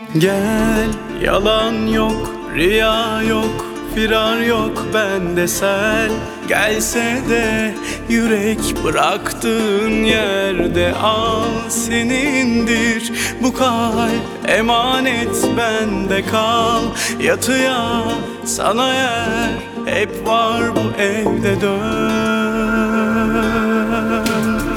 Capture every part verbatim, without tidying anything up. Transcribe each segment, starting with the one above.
Gel, yalan yok, riya yok, firar yok bende sel. Gelse de yürek bıraktığın yerde al senindir. Bu kalp emanet bende kal. Yatıya sana yer hep var bu evde, dön.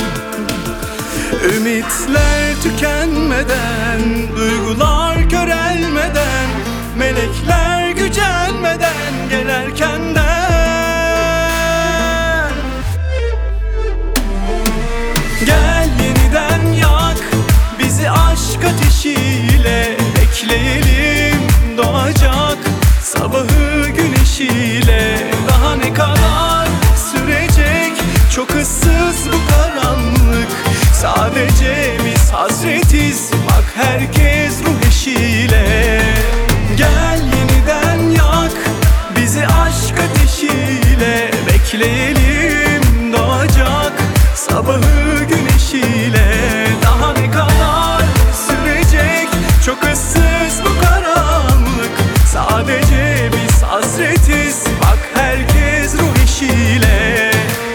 Ümitler tükenmeden, duygular körelmeden, melekler gücenmeden gel erkenden. Gel yeniden yak bizi aşk ateşiyle, bekleyelim doğacak sabahı güneşiyle. Daha ne kadar sürecek çok ıssız bu karanlık, sadece biz hasretiz bak herkes ruh eşiyle. Gel yeniden yak bizi aşk ateşiyle, bekleyelim doğacak sabahı güneşiyle. Daha ne kadar sürecek çok ıssız bu karanlık, sadece biz hasretiz bak herkes ruh eşiyle.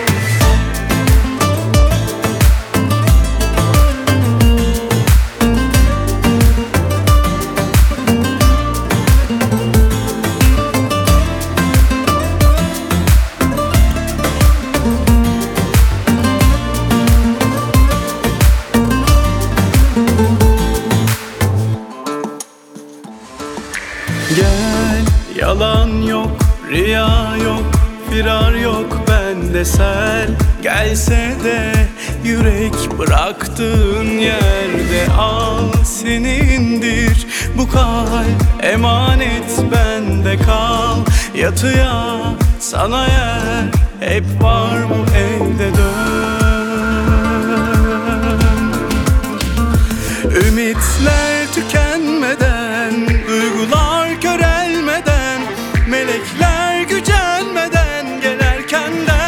Gel, yalan yok, riya yok, firar yok bende sel. Gelse de yürek bıraktığın yerde al senindir. Bu kalp emanet bende kal. Yatıya sana yer hep var bu evde, dön. Ümitler tükenmeden, duygular körelmeden, melekler gücenmeden gel erkenden.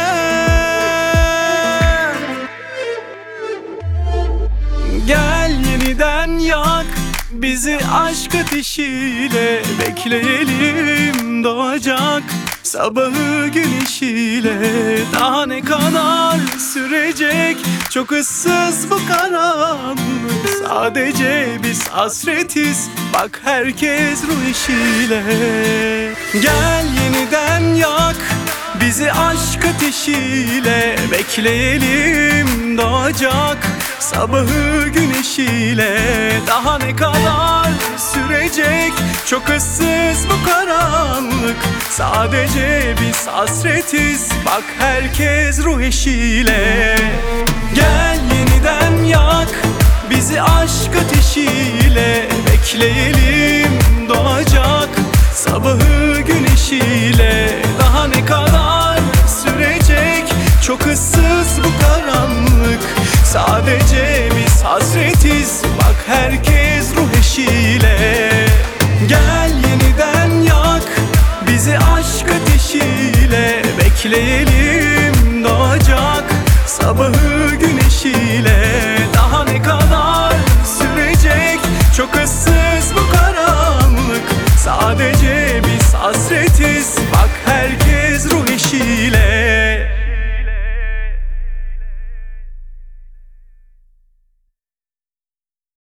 Gel yeniden yak bizi aşk ateşiyle, bekleyelim doğacak sabahı güneşiyle. Daha ne kadar sürecek çok ıssız bu karanlık, sadece biz hasretiz bak herkes ruh eşiyle. Gel yeniden yak bizi aşk ateşiyle, bekleyelim doğacak sabahı güneşiyle. Daha ne kadar sürecek çok ıssız bu karanlık, sadece biz hasretiz bak herkes ruh eşiyle. Gel yeniden yak bizi aşk ateşiyle, bekleyelim doğacak sabahı güneşiyle. Daha ne kadar sürecek çok ıssız bu karanlık, sadece biz hasretiz bak herkes ruh eşiyle. Gel yeniden yak bizi aşk ateşiyle, bekleyelim doğacak sabahı güneşiyle.